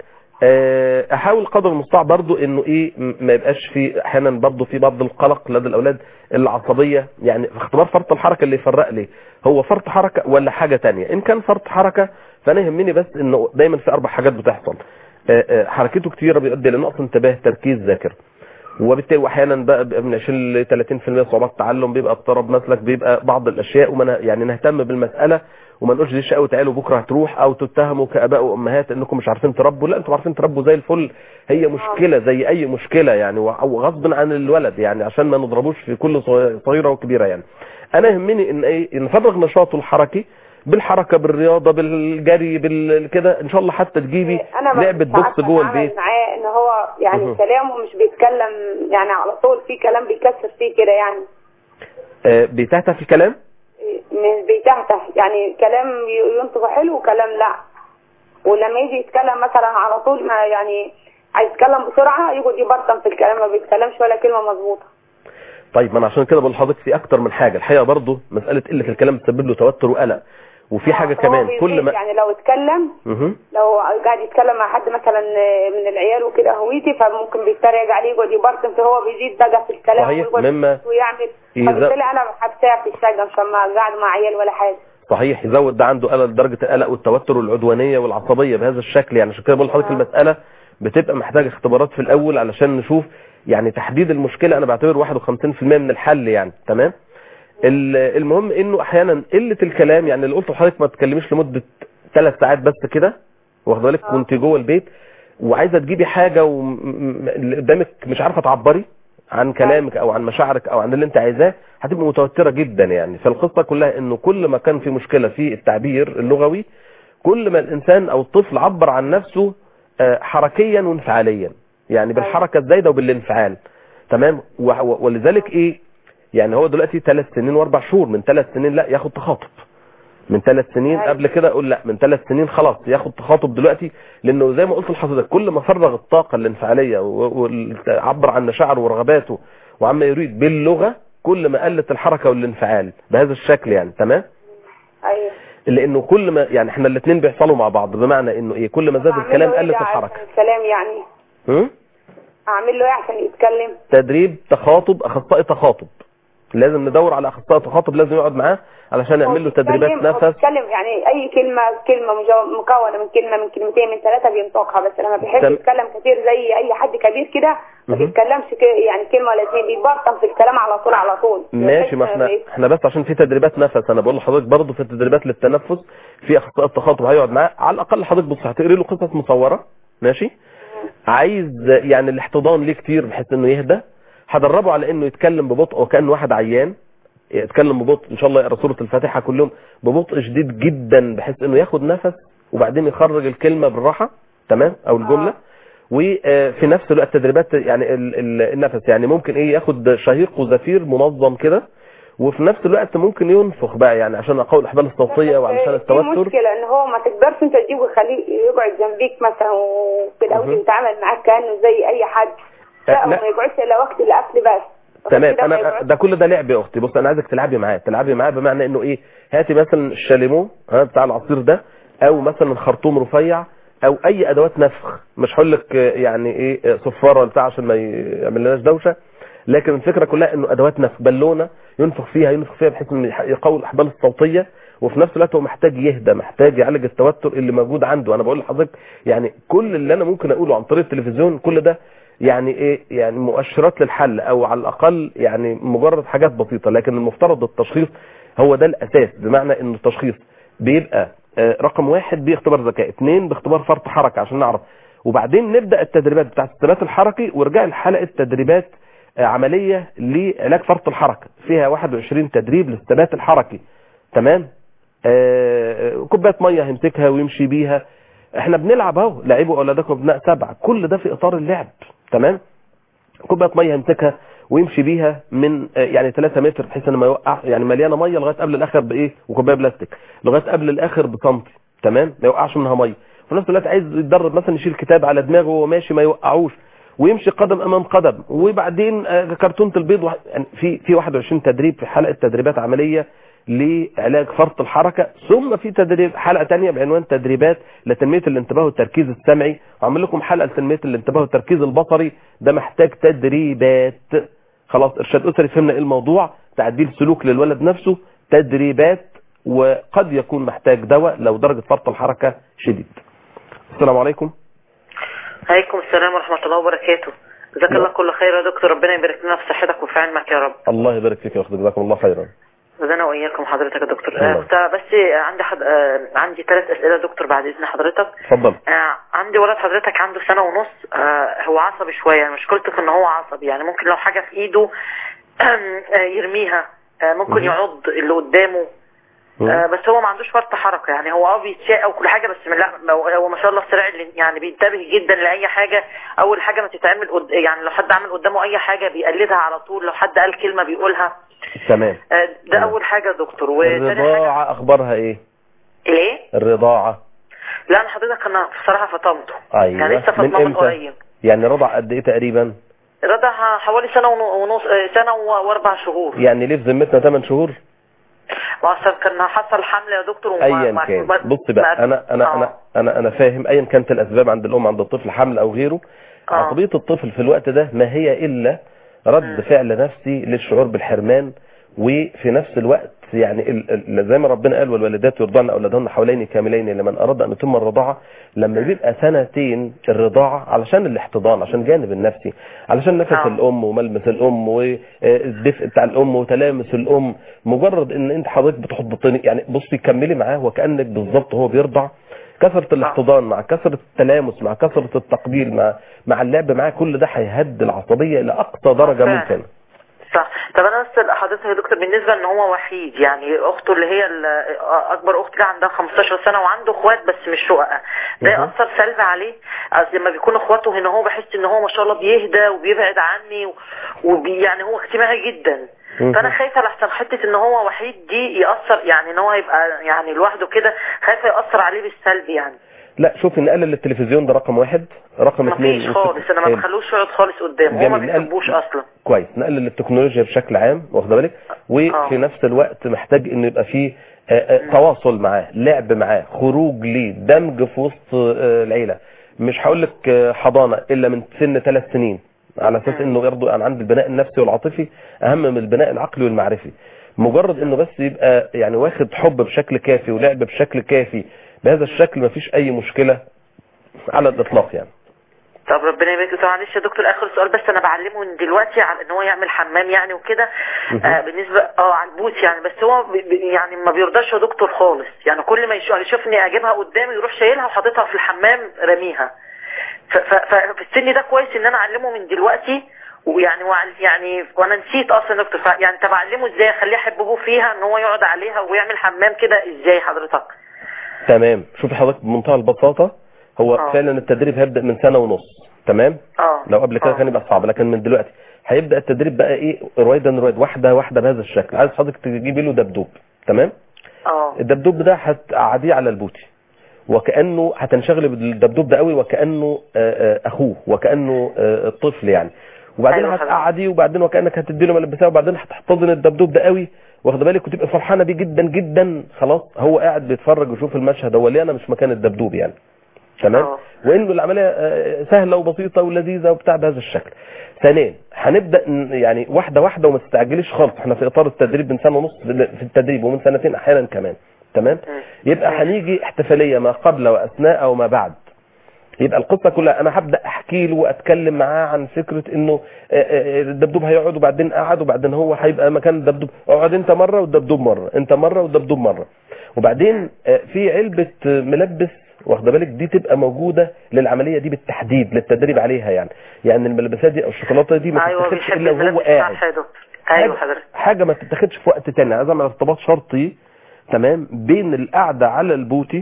احاول قدر المستطاع برضو انه ايه ما يبقاش في احيانا برضو في بعض القلق لدى الاولاد العصبيه، يعني في اختبار فرط الحركه اللي يفرق لي هو فرط حركه ولا حاجه تانية. ان كان فرط حركه فانا يهمني بس انه دايما في اربع حاجات بتحصل، حركته كتيره بيؤدي لنقص انتباه تركيز ذاكر، وبالتالي احيانا بقى من عشرين ل ثلاثين بالمئة صعوبات تعلم، بيبقى اضطراب مسلك، بيبقى بعض الاشياء، وما يعني نهتم بالمساله وما نقولش دي شقاوه تعالوا بكره هتروح او تتهموا كاباء وامهات انكم مش عارفين تربوا. لا انتم عارفين تربوا زي الفل، هي مشكله زي اي مشكله يعني، وغصب عن الولد يعني عشان ما نضربوش في كل صغيره وكبيره. يعني انا يهمني ان ايه نفرغ نشاطه الحركي بالحركه بالرياضه بالجري بالكده، ان شاء الله حتى تجيبي لعبه بوكس جوه البيت. معاه ان هو يعني أه. كلامه مش بيتكلم يعني على طول، في كلام بيكسر فيه كده يعني. آه بيتهته في الكلام؟ مش بيتهته، يعني كلام ينطق حلو وكلام لا، ولما يجي يتكلم مثلا على طول ما يعني عايز يتكلم بسرعه يقعد يبرطم في الكلام، ما بيتكلمش ولا كلمه مظبوطه. طيب ما انا عشان كده بقول لحضرتك في اكتر من حاجه، الحقيقه برضه مساله قله الكلام بتسبب له توتر وقلق، وفي حاجه كمان كل ما يعني لو اتكلم مه. لو قاعد يتكلم مع حد مثلا من العيال وكده هويتي، فممكن بيتريق عليه يقعد يبرطم، فهو بيزيد بقى في الكلام مما ويعمل، فبالتالي انا حبساه في الشقه مش ما قاعد مع عيال ولا حاجه. صحيح، يزود ده عنده قلق درجه القلق والتوتر والعدوانيه والعصبيه بهذا الشكل. يعني عشان كده بقول لحضرتك المساله بتبقى محتاجه اختبارات في الاول علشان نشوف يعني تحديد المشكله انا بعتبر واحد وخمسين في المية من الحل يعني. تمام. المهم انه احيانا قله الكلام، يعني اللي قلته لحضرتك ما تتكلميش لمده ثلاث ساعات بس كده، واخد بالك، وانت جوه البيت وعايزه تجيبي حاجه واللي قدامك مش عارفه تعبري عن كلامك او عن مشاعرك او عن اللي انت عايزاه، هتبقى متوتره جدا يعني. فالقصه كلها انه كل ما كان في مشكله في التعبير اللغوي، كل ما الانسان او الطفل عبر عن نفسه حركيا وانفعاليا، يعني بالحركه الزايده وبالانفعال. تمام. ولذلك ايه، يعني هو دلوقتي ثلاث سنين واربع شهور، من ثلاث سنين لا ياخد تخاطب، من ثلاث سنين قبل كده اقول لا، من ثلاث سنين خلاص ياخد تخاطب دلوقتي، لانه زي ما قلت لحضرتك كل ما فرغ الطاقه الانفعاليه وعبر عن مشاعره ورغباته وعما يريد باللغه، كل ما قلت الحركه والانفعال بهذا الشكل يعني. تمام. ايوه. لانه كل ما يعني احنا الاثنين بيحصلوا مع بعض، بمعنى انه ايه، كل ما زاد الكلام قلت الحركه. الكلام يعني امم اعمل له ايه عشان يتكلم؟ تدريب تخاطب، اخصائي تخاطب، لازم ندور على اخصائي تخاطب، لازم يقعد معاه علشان يعمل له تدريبات نفس. بيتكلم يعني اي كلمه كلمه مكونه من كلمه من كلمتين من ثلاثه بينطقها، بس لما بيحب تم... يتكلم كتير زي اي حد كبير كده ما بيتكلمش يعني كلمه ولا اثنين، بيبرطم في الكلام على طول على طول. ماشي، ما احنا احنا بس عشان في تدريبات نفس، انا بقول لحضرتك برضه في تدريبات للتنفس، في اخصائي التخاطب هيقعد معاه على الاقل. حضرتك بص هتقري له قصص مصوره، ماشي، عايز يعني الاحتضان ليه كتير بحيث انه يهدى، هدربه على انه يتكلم ببطء وكأنه واحد عيان، يتكلم ببطء ان شاء الله يقرا سوره الفاتحه كلهم ببطء شديد جدا بحيث انه ياخد نفس وبعدين يخرج الكلمه بالراحه. تمام، او الجمله. وفي نفس الوقت تدريبات يعني النفس، يعني ممكن ايه ياخد شهيق وزفير منظم كده، وفي نفس الوقت ممكن ينفخ بقى يعني عشان اقوي الاحبال الصوتيه وعشان التوتر. المشكله ان هو ما تقدرش انت تجيبه وخليه يقعد جنبيك مثلا وكده ويتعامل معاك كانه زي اي حد، لا ما يقعدش الا وقت الاكل بس. تمام. انا ده كل ده لعب يا اختي. بص انا عايزك تلعبي معاه، تلعبي معاه بمعنى انه ايه، هاتي مثلا الشاليمو ها بتاع العصير ده، او مثلا خرطوم رفيع، او اي ادوات نفخ، مش هقول لك يعني ايه صفاره بتاع عشان ما يعمل لناش دوشه، لكن الفكره كلها انه ادوات نفخ، بالونه ينفخ فيها ينفخ فيها بحيث انه يقوي الاحبال الصوتيه، وفي نفس الوقت هو محتاج يهدى، محتاج يعالج التوتر اللي موجود عنده. انا بقول لحضرتك يعني كل اللي انا ممكن اقوله عن طريق التلفزيون كل ده يعني ايه، يعني مؤشرات للحل، او على الاقل يعني مجرد حاجات بسيطه، لكن المفترض التشخيص هو ده الاساس، بمعنى ان التشخيص بيبقى رقم واحد باختبار ذكاء، اثنين باختبار فرط حركه عشان نعرف، وبعدين نبدا التدريبات بتاعت الثبات الحركي، ورجع لحلقه تدريبات عمليه لعلاج فرط الحركه فيها واحد وعشرين تدريب للثبات الحركي. تمام. آه كوبايه ميه هيمسكها ويمشي بيها، احنا بنلعب اهو، لعبوا اولادكم ابناء سبع، كل ده في اطار اللعب. تمام. كوبايه ميه يمسكها ويمشي بيها من يعني ثلاثة متر بحيث انه ما يوقع، يعني مليانه ميه لغايه قبل الاخر بايه، وكوبايه بلاستيك لغايه قبل الاخر بسنتي. تمام، ما يوقعش منها ميه. في نفس الوقت عايز يتدرب مثلا يشيل كتاب على دماغه وهو ماشي ما يوقعوش، ويمشي قدم امام قدم، وبعدين كرتونه البيض، يعني في في واحد وعشرين تدريب في حلقه تدريبات عمليه لعلاج فرط الحركه، ثم في تدريب حلقه ثانيه بعنوان تدريبات لتنميه الانتباه والتركيز السمعي، وعامل لكم حلقه لتنميه الانتباه والتركيز البصري، ده محتاج تدريبات. خلاص ارشاد اسري فهمنا ايه الموضوع، تعديل سلوك للولد نفسه، تدريبات، وقد يكون محتاج دواء لو درجه فرط الحركه شديد. السلام عليكم. عليكم السلام ورحمه الله وبركاته. جزاك الله كل خير يا دكتور، ربنا يبارك لنا في صحتك وفي علمك يا رب. الله يبارك فيك يا اخت، جزاكم الله خيرا. انا واياكم حضرتك يا دكتور. آه بس عندي حد... آه عندي ثلاث اسئله دكتور بعد اذن حضرتك. اتفضل. آه عندي ولد حضرتك عنده سنه ونص، آه هو عصبي شويه، مشكلته في ان هو عصبي، يعني ممكن لو حاجه في ايده آه يرميها، آه ممكن م- يعض اللي قدامه، آه بس هو ما عندوش فرط حركه، يعني هو اه بيتشاق وكل حاجه، بس من لا هو ما شاء الله سريع، يعني بينتبه جدا لاي حاجه، اول حاجه ما تتعمل قد... يعني لو حد عمل قدامه اي حاجه بيقلدها على طول، لو حد قال كلمه بيقولها. تمام. آه ده تمام. اول حاجه يا دكتور. والرضاعه اخبارها ايه؟ ايه الرضاعه؟ لا انا حضرتك انا بصراحه فطمته. أيوة. يعني لسه فطمه من قريب. يعني رضع قد ايه تقريبا؟ رضع حوالي سنه ونص، سنه واربع شهور. يعني ليه في ذمتنا ثمان شهور؟ وعشان كان حصل حمل يا دكتور وما ايا كان. بص بقى انا انا آه. انا انا انا فاهم ايا كانت الاسباب عند الام، عند الطفل حمل او غيره، آه. عصبيه الطفل في الوقت ده ما هي الا رد م. فعل نفسي للشعور بالحرمان، وفي نفس الوقت يعني ال ال زي ما ربنا قال والوالدات يرضعن اولادهن حولين كاملين لمن اراد ان يتم الرضاعه. لما بيبقى سنتين الرضاعه علشان الاحتضان، عشان الجانب النفسي، علشان نفس آه. الام وملمس الام والدفء بتاع الام وتلامس الام، مجرد ان انت حضرتك بتحضني يعني بصي كملي معاه وكانك بالظبط هو بيرضع. كثره الاحتضان مع كثره التلامس مع كثره التقبيل مع مع اللعب معاه، كل ده هيهدي العصبيه الى اقصى درجه ممكن. صح. طب انا اسال حضرتك يا دكتور، بالنسبه ان هو وحيد، يعني اخته اللي هي اكبر اخت لها عندها خمستاشر سنه وعنده اخوات بس مش شقق، ده ياثر سلبي عليه؟ اصل لما بيكون اخواته هنا هو بحس ان هو ما شاء الله بيهدى وبيبعد عني وبي يعني هو اجتماعي جدا، فانا خايفه لحسن حته ان هو وحيد دي ياثر، يعني ان هو يبقى يعني لوحده كده، خايفه ياثر عليه بالسلب يعني. لا شوفي، نقلل التلفزيون ده رقم واحد. رقم اثنين مفيش خالص، انا ما بخلوش يقعد خالص قدامه، هو ما بيحبوش اصلا. كويس، نقلل التكنولوجيا بشكل عام، واخد بالك، وفي نفس الوقت محتاج انه يبقى فيه تواصل معاه، لعب معاه، خروج ليه، دمج في وسط العيله. مش هقول لك حضانه الا من سن ثلاث سنين، على اساس انه برضه انا عندي البناء النفسي والعاطفي اهم من البناء العقلي والمعرفي. مجرد انه بس يبقى يعني واخد حب بشكل كافي ولعب بشكل كافي، بهذا الشكل مفيش اي مشكله على الاطلاق يعني. طب ربنا يبارك فيك. معلش يا دكتور اخر سؤال بس، انا بعلمه من دلوقتي على ان هو يعمل حمام يعني وكده، آه بالنسبه اه على البوت يعني، بس هو يعني ما بيرضاش يا دكتور خالص، يعني كل ما يشوفني اجيبها قدامي يروح شايلها وحاططها في الحمام رميها. ففي السن ده كويس ان انا اعلمه من دلوقتي، ويعني يعني وانا نسيت اصلا دكتور، يعني طب اعلمه ازاي اخليه يحببه فيها ان هو يقعد عليها ويعمل حمام كده ازاي حضرتك؟ تمام. شوفي حضرتك بمنتهى البساطه، هو أوه. فعلا التدريب هيبدا من سنه ونص، تمام؟ اه لو قبل كده كان يبقى صعب، لكن من دلوقتي هيبدا التدريب بقى ايه، رويدا رويدا، واحده واحده بهذا الشكل. عايز حضرتك تجيبي له دبدوب، تمام؟ اه الدبدوب ده هتقعديه على البوتي، وكانه هتنشغلي بالدبدوب ده قوي، وكانه اخوه، وكانه الطفل يعني. وبعدين أيوة هتقعديه، وبعدين وكانك هتدي له ملبساه، وبعدين هتحتضن الدبدوب ده قوي، واخد بالك، وتبقى فرحانه بيه جدا جدا. خلاص هو قاعد بيتفرج ويشوف المشهد، هو ليه انا مش مكان الدبدوب يعني، تمام؟ أوه. وانه العمليه سهله وبسيطه ولذيذه وبتاع بهذا الشكل. ثانيا هنبدا يعني واحده واحده وما تستعجليش خالص، احنا في اطار التدريب من سنه ونص في التدريب، ومن سنتين احيانا كمان، تمام؟ يبقى هنيجي احتفاليه ما قبل واثناء وما بعد. يبقى القصه كلها انا هبدا احكي له واتكلم معاه عن فكره انه الدبدوب هيقعد، وبعدين قعد، وبعدين هو هيبقى مكان الدبدوب، اقعد انت مره والدبدوب مره، انت مره والدبدوب مره. وبعدين في علبه ملبس، واخده بالك، دي تبقى موجوده للعمليه دي بالتحديد، للتدريب عليها يعني. يعني الملبسات دي او الشوكولاته دي ما أيوة تتاخدش الا وهو قاعد. ايوه حضرتك، حاجه ما تتاخدش في وقت ثاني، عايز اعمل ارتباط شرطي، تمام، بين القعده على البوتي،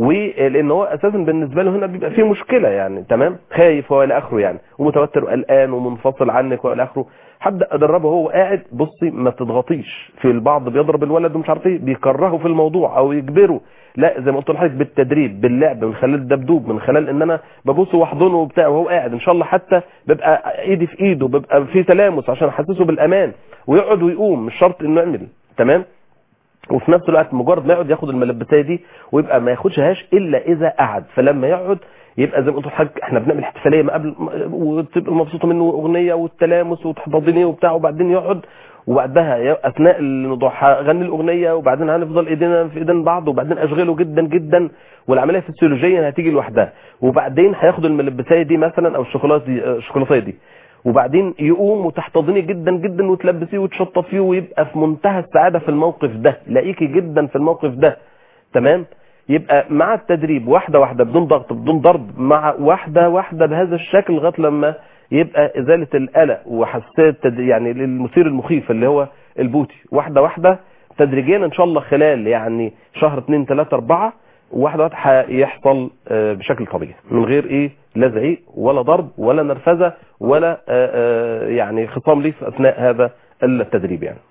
ولان هو اساسا بالنسبه له هنا بيبقى فيه مشكله يعني، تمام، خايف والى اخره يعني، ومتوتر وقلقان ومنفصل عنك والى اخره. هبدا ادربه هو قاعد. بصي ما تضغطيش، في البعض بيضرب الولد ومش عارف ايه، بيكرهه في الموضوع او يجبره. لا، زي ما قلت لحضرتك، بالتدريب، باللعب، من خلال الدبدوب، من خلال ان انا ببوسه واحضنه وبتاع وهو قاعد، ان شاء الله حتى ببقى ايدي في ايده، ببقى في تلامس عشان احسسه بالامان، ويقعد ويقوم، مش شرط انه يعمل، تمام؟ وفي نفس الوقت مجرد ما يقعد ياخد الملبسيه دي، ويبقى ما ياخدهاش الا اذا قعد. فلما يقعد يبقى زي ما قلت لحضرتك، احنا بنعمل احتفاليه ما قبل، وتبقى مبسوطه منه، اغنيه والتلامس وتحضنيه وبتاع، وبعدين يقعد، وبعدها اثناء النضوح هغني الاغنيه، وبعدين هنفضل ايدينا في ايدين بعض، وبعدين اشغله جدا جدا، والعمليه فسيولوجيا هتيجي لوحدها. وبعدين هياخد الملبسيه دي مثلا او الشوكولاته دي الشوكولاته دي، وبعدين يقوم وتحتضنيه جدا جدا وتلبسيه وتشطفيه، ويبقى في منتهى السعاده في الموقف ده، لاقيكي جدا في الموقف ده، تمام؟ يبقى مع التدريب واحده واحده، بدون ضغط بدون ضرب، مع واحده واحده بهذا الشكل، لغايه لما يبقى ازاله القلق وحساسيه يعني للمثير المخيف اللي هو البوتي، واحده واحده تدريجيا ان شاء الله، خلال يعني شهر اثنين ثلاثة اربعة، واحده واحده هيحصل بشكل طبيعي، من غير ايه، لا زعيق ولا ضرب ولا نرفزه ولا يعني خصام ليه في اثناء هذا التدريب يعني.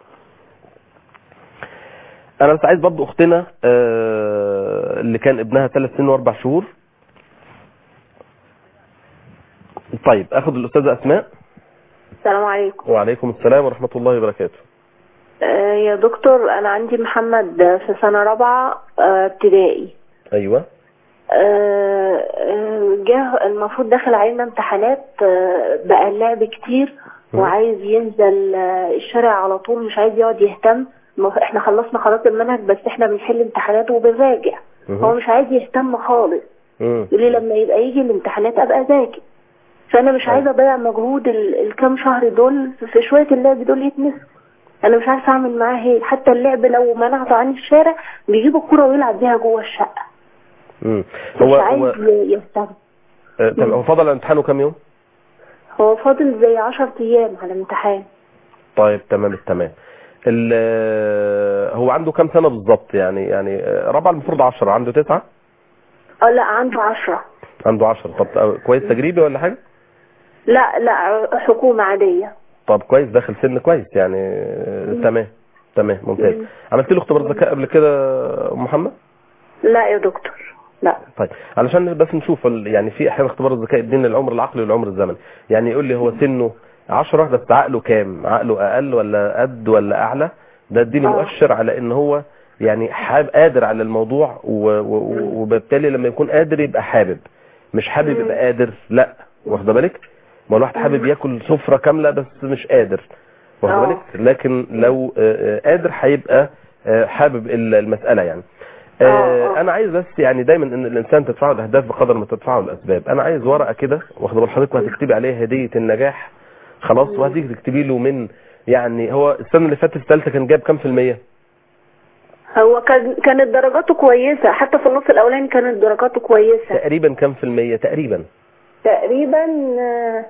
انا بس عايز برضه اختنا اللي كان ابنها ثلاث سنين واربع شهور. طيب اخد الاستاذه اسماء. السلام عليكم. وعليكم السلام ورحمه الله وبركاته. آه يا دكتور، انا عندي محمد في سنه رابعه ابتدائي. ايوه. آه جه المفروض داخل علينا امتحانات، آه بقى اللعب كتير، وعايز ينزل الشارع على طول، مش عايز يقعد يهتم ما احنا خلصنا خلاص المنهج، بس احنا بنحل امتحانات وبنراجع. هو مش عايز يهتم خالص، يقول لي لما يبقى يجي الامتحانات ابقى ذاكر. فانا مش عايزه اضيع مجهود ال- الكام شهر دول في شويه اللعب دول يتنسوا. انا مش عارفه اعمل معاه ايه. حتى اللعب لو منعته عن الشارع بيجيب الكرة ويلعب بيها جوه الشقه. امم مش هو عايز هو يهتم. آه، طب هو فضل امتحانه كام يوم؟ هو فاضل زي عشر ايام على الامتحان. طيب تمام التمام. ال- هو عنده كام سنه بالظبط؟ يعني يعني آه، رابعه المفروض عشرة، عنده تسعة؟ اه لا عنده عشرة. عنده عشرة. طب آه، كويس تجريبي ولا حاجه؟ لا لا حكومة عادية. طب كويس، داخل سن كويس يعني. آه، تمام تمام ممتاز. مم. عملت له اختبار ذكاء قبل كده يا أم محمد؟ لا يا دكتور لا. طيب علشان بس نشوف ال- يعني في احيانا اختبار الذكاء بين العمر العقلي والعمر الزمني. يعني يقول لي هو سنه عشرة بس عقله كام؟ عقله اقل ولا قد ولا اعلى؟ ده اديني آه. مؤشر على ان هو يعني حاب قادر على الموضوع، و- و- وبالتالي لما يكون قادر يبقى حابب. مش حابب يبقى قادر، لا. واخده بالك؟ ما الواحد حابب ياكل سفرة كاملة بس مش قادر، واخده آه. بالك؟ لكن لو آه، آه، قادر هيبقى آه، حابب ال- المسألة يعني. آه، آه آه. انا عايز بس يعني دايما ان الانسان تدفعه الاهداف بقدر ما تدفعه الاسباب. انا عايز ورقه كده واخده بال حضرتك وهتكتبي عليها هديه النجاح خلاص، وهتيجي تكتبي له من يعني هو السنه اللي فاتت الثالثه كان جايب كام في الميه؟ هو كان كانت درجاته كويسة، حتى في النص الأولاني كانت درجاته كويسة. تقريبا كام في الميه تقريبا؟ تقريبا آه،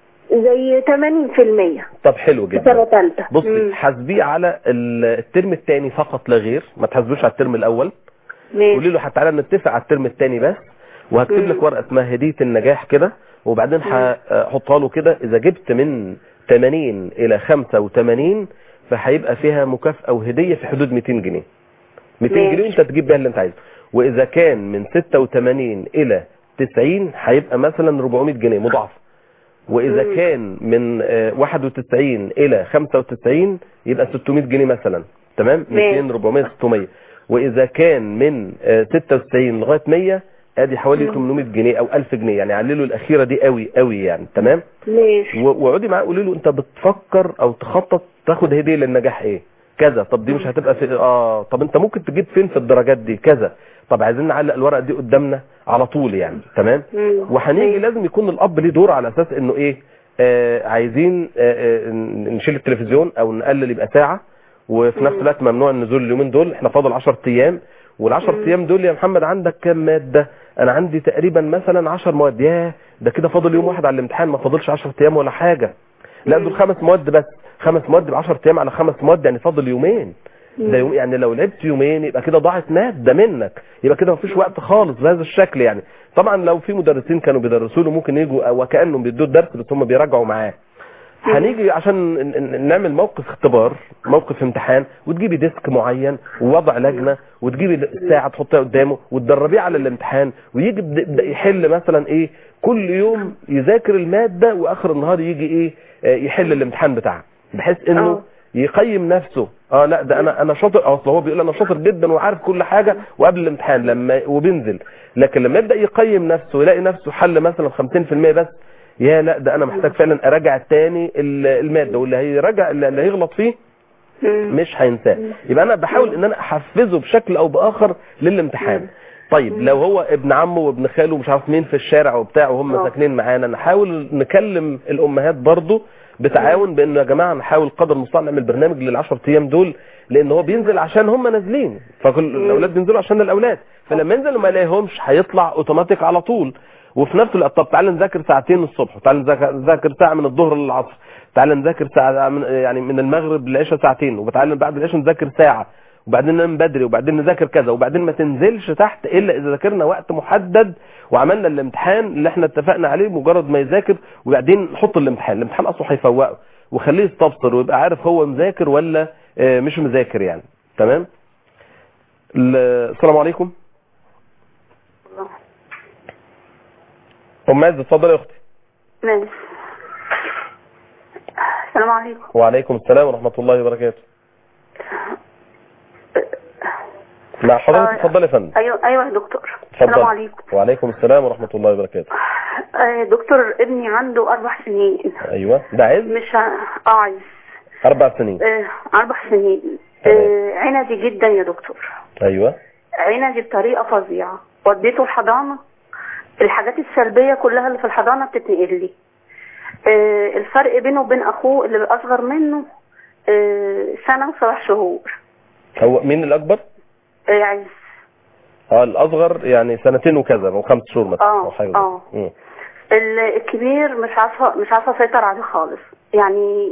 زي ثمانين في المية. طب حلو في سنة جدا. ثالثة. بصي مم. حاسبيه على ال- الترم الثاني فقط لا غير، ما تحاسبوش على الترم الاول. ماشي. قولي له حتى تعالى نتفق على الترم الثاني بس، وهكتب مم. لك ورقه اسمها هديه النجاح كده، وبعدين هحطها له كده اذا جبت من ثمانين الى خمسة وثمانين فهيبقى فيها مكافاه وهديه في حدود مئتين جنيه. مئتين ماشي. جنيه انت تجيب بيها اللي انت عايزه. واذا كان من ستة وثمانين الى تسعين هيبقى مثلا أربعمائة جنيه مضاعفه. واذا مم. كان من آه، واحد وتسعين الى خمسة وتسعين يبقى ستمائة جنيه مثلا. تمام؟ مئتين أربعمائة ستمائة. واذا كان من آه، ستة وتسعين لغايه مية ادي حوالي مم. ثمانمائة جنيه او ألف جنيه. يعني عللوا الاخيره دي قوي قوي يعني. تمام؟ ماشي. و- وقعدي معاه قولي له انت بتفكر او تخطط تاخد هديه للنجاح ايه؟ كذا. طب دي مش هتبقى في اه طب انت ممكن تجيب فين في الدرجات دي؟ كذا. طب عايزين نعلق الورقه دي قدامنا على طول يعني. تمام؟ مم. وهنيجي ماشي. لازم يكون الاب ليه دور على اساس انه ايه؟ آه عايزين آه آه نشيل التلفزيون او نقلل يبقى ساعه، وفي نفس مم. الوقت ممنوع النزول اليومين دول. احنا فاضل عشرة ايام، والعشر مم. ايام دول يا محمد عندك كام ماده؟ انا عندي تقريبا مثلا عشر مواد. ياه ده كده فاضل يوم واحد على الامتحان، ما فاضلش عشرة ايام ولا حاجه. لا دول خمس مواد بس، خمس مواد ب عشرة ايام على خمس مواد يعني فاضل يومين. ده يوم يعني لو لعبت يومين يبقى كده ضاعت ماده منك، يبقى كده مفيش وقت خالص بهذا الشكل يعني. طبعا لو في مدرسين كانوا بيدرسوا له ممكن يجوا وكانهم بيدوا الدرس بس هم بيراجعوا معاه. هنيجي عشان ن- ن- نعمل موقف اختبار، موقف امتحان، وتجيبي ديسك معين ووضع لجنه، وتجيبي الساعه تحطيها قدامه وتدربيه على الامتحان، ويجي يبدا يبدأ يحل مثلا ايه كل يوم، يذاكر الماده واخر النهار يجي ايه آه، يحل الامتحان بتاعها، بحيث انه آه. يقيم نفسه. اه لا ده انا انا شاطر. اصل هو بيقول انا شاطر جدا وعارف كل حاجه وقبل الامتحان لما وبينزل، لكن لما يبدا يقيم نفسه ويلاقي نفسه حل مثلا خمسين في المية بس، يا لا ده انا محتاج فعلا اراجع تاني ال- الماده، واللي هيراجع اللي هيغلط فيه مم. مش هينساه. يبقى انا بحاول ان انا احفزه بشكل او باخر للامتحان. طيب لو هو ابن عمه وابن خاله ومش عارف مين في الشارع وبتاع وهم آه. ساكنين معانا، نحاول نكلم الامهات برضو بتعاون بانه يا جماعه نحاول قدر المستطاع نعمل برنامج للعشر ايام دول، لان هو بينزل عشان هم نازلين، فكل الاولاد بينزلوا عشان الاولاد، فلما ينزل وما يلاقيهمش هيطلع اوتوماتيك على طول. وفي نفس الوقت طب تعالى نذاكر ساعتين الصبح، وتعالى نذاكر نذاكر ساعه من الظهر للعصر، تعالى نذاكر ساعه من يعني من المغرب للعشاء ساعتين، وبتعالى بعد العشاء نذاكر ساعه، وبعدين ننام بدري، وبعدين نذاكر كذا، وبعدين ما تنزلش تحت الا اذا ذاكرنا وقت محدد وعملنا الامتحان اللي احنا اتفقنا عليه. مجرد ما يذاكر وبعدين نحط الامتحان، الامتحان اصلا هيفوقه وخليه يستبصر ويبقى عارف هو مذاكر ولا آه، مش مذاكر يعني. تمام. ال- السلام عليكم. ام عز اتفضلي يا اختي. ماشي. السلام عليكم. وعليكم السلام ورحمه الله وبركاته. مع حضرتك آه، اتفضلي يا فندم. ايوه ايوه يا دكتور. اتفضل. السلام عليكم. وعليكم السلام ورحمه الله وبركاته. آه، دكتور ابني عنده اربع سنين. ايوه ده عز. مش ع- اه عايز اربع سنين. آه، اربع سنين. آه عندي جدا يا دكتور. ايوه عندي بطريقه فظيعه، وديته الحضانه، الحاجات السلبيه كلها اللي في الحضانه بتتنقل لي. آه الفرق بينه وبين اخوه اللي اصغر منه آه سنه وسبع شهور. هو مين الاكبر؟ آه عز. اه الاصغر يعني سنتين وكذا او خمس شهور مثلا اه اه الكبير مش عارفه مش عارفه اسيطر عليه خالص، يعني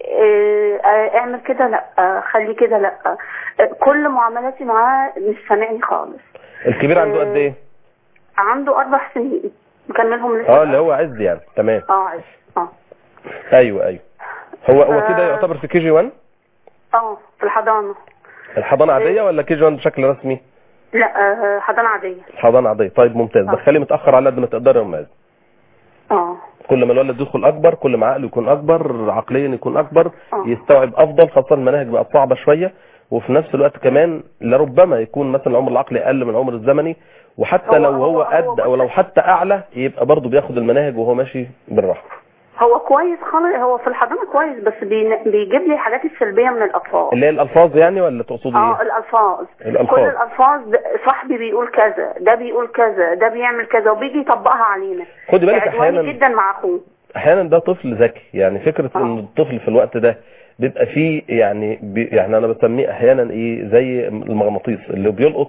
آه اعمل كده لا، خلي كده لا، آه كل معاملاتي معاه مش سامعني خالص. الكبير عنده قد ايه؟ عنده اربع سنين مكملهم لسه. اه اللي هو عز يعني. تمام. اه عز. اه ايوه ايوه. هو هو ف... كده يعتبر في كي جي واحد؟ اه في الحضانه. الحضانه عاديه ولا كي جي واحد بشكل رسمي؟ لا حضانه عاديه. حضانه عاديه. طيب ممتاز. دخلي متاخر على قد ما تقدري يا ام عز. اه كل ما الولد يدخل اكبر كل ما عقله يكون اكبر، عقليا يكون اكبر، أوه. يستوعب افضل، خاصه المناهج بقت صعبه شويه، وفي نفس الوقت كمان لربما يكون مثلا العمر العقلي اقل من العمر الزمني، وحتى هو لو هو هو قد او لو حتى اعلى يبقى برضه بياخد المناهج وهو ماشي بالراحه. هو كويس خالص، هو في الحضانه كويس، بس بيجيب لي الحاجات السلبيه من الالفاظ. اللي هي الالفاظ يعني ولا تقصدي ايه؟ اه الالفاظ. الالفاظ كل الالفاظ صاحبي بيقول كذا، ده بيقول كذا، ده بيعمل كذا، وبيجي يطبقها علينا. خدي بالك احيانا جدا مع اخوه. احيانا ده طفل ذكي، يعني فكره آه. ان الطفل في الوقت ده بيبقى فيه يعني بي يعني انا بسميه احيانا ايه زي المغناطيس اللي بيلقط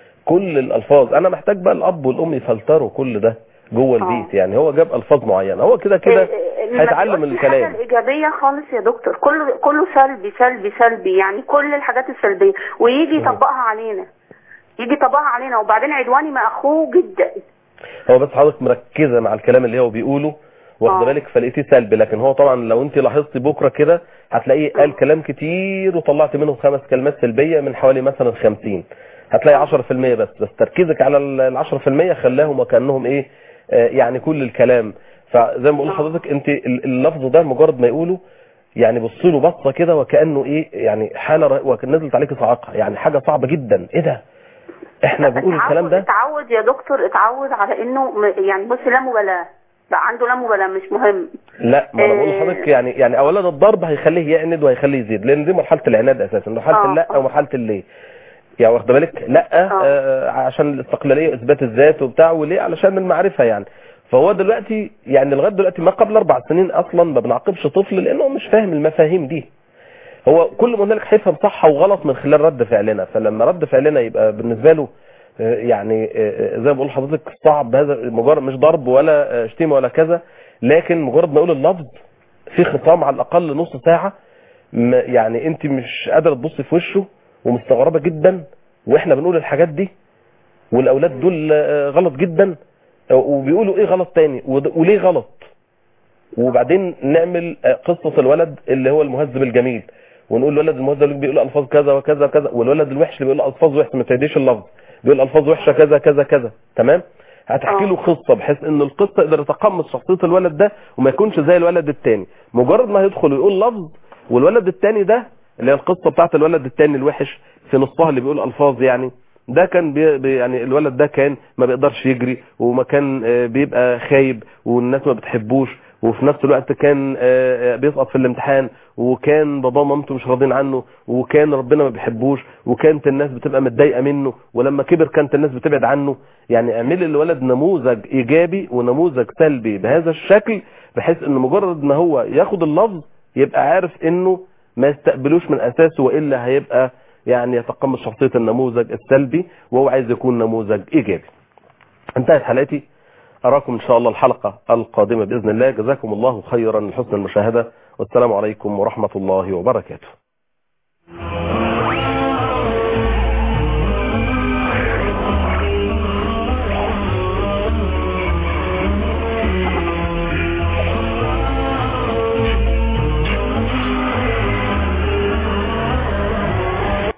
كل الالفاظ. انا محتاج بقى الاب والام يفلتروا كل ده جوه البيت. يعني هو جاب الفاظ معينه، هو كده كده هيتعلم الكلام. الحاجه الايجابيه خالص يا دكتور، كله كله سلبي سلبي سلبي، يعني كل الحاجات السلبيه، ويجي يطبقها علينا، يجي يطبقها علينا، وبعدين عدواني مع اخوه جدا. هو بس حضرتك مركزه مع الكلام اللي هو بيقوله واخده بالك فلقيتيه سلبي، لكن هو طبعا لو انت لاحظتي بكره كده هتلاقيه قال كلام كتير وطلعت منهم خمس كلمات سلبيه من حوالي مثلا خمسين، هتلاقي عشرة في المية بس بس تركيزك على ال عشرة في المية خلاهم وكانهم ايه آه يعني كل الكلام. فزي ما بقول لحضرتك انت اللفظ ده مجرد ما يقوله يعني بص له بصه كده وكانه ايه يعني حاله وكان عليك صاعقه، يعني حاجه صعبه جدا. ايه ده؟ احنا بنقول الكلام ده. اتعود يا دكتور، اتعود على انه يعني بص لا مبالاه، بقى عنده لا مبالاه مش مهم. لا ما انا بقول لحضرتك يعني يعني اولا الضرب هيخليه يعند وهيخليه يزيد، لان دي مرحله العناد اساسا، مرحله اللا او مرحله الليه. يعني واخده بالك لا آه عشان الاستقلاليه واثبات الذات وبتاع، وليه علشان المعرفه يعني. فهو دلوقتي يعني لغايه دلوقتي ما قبل اربع سنين اصلا ما بنعاقبش طفل لانه مش فاهم المفاهيم دي. هو كل ما هنالك هيفهم صح وغلط من خلال رد فعلنا، فلما رد فعلنا يبقى بالنسبه له يعني زي ما بقول لحضرتك صعب، هذا مجرد مش ضرب ولا شتيمه ولا كذا، لكن مجرد ما اقول اللفظ في خطام على الاقل نص ساعه يعني انت مش قادره تبصي في وشه ومستغربه جدا، واحنا بنقول الحاجات دي والاولاد دول غلط جدا وبيقولوا ايه غلط تاني وليه غلط، وبعدين نعمل قصه الولد اللي هو المهذب الجميل ونقول الولد المهذب اللي بيقول الفاظ كذا وكذا وكذا، والولد الوحش اللي بيقول الفاظ وحشه ما تعديش اللفظ بيقول الفاظ وحشه كذا كذا كذا. تمام؟ هتحكي له قصه بحيث ان القصه يقدر يتقمص شخصيه الولد ده وما يكونش زي الولد الثاني. مجرد ما يدخل ويقول لفظ والولد الثاني ده اللي هي القصه بتاعت الولد الثاني الوحش في نصها اللي بيقول الفاظ، يعني ده كان بي يعني الولد ده كان ما بيقدرش يجري وما كان بيبقى خايب والناس ما بتحبوش، وفي نفس الوقت كان بيسقط في الامتحان، وكان باباه ومامته مش راضين عنه، وكان ربنا ما بيحبوش، وكانت الناس بتبقى متضايقه منه، ولما كبر كانت الناس بتبعد عنه. يعني اعملي للولد نموذج ايجابي ونموذج سلبي بهذا الشكل بحيث انه مجرد ما هو ياخد اللفظ يبقى عارف انه ما يستقبلوش من اساسه، والا هيبقى يعني يتقمص شخصيه النموذج السلبي وهو عايز يكون نموذج ايجابي. انتهت حلقتي، أراكم إن شاء الله الحلقة القادمة بإذن الله. جزاكم الله خيرا لحسن المشاهدة، والسلام عليكم ورحمة الله وبركاته.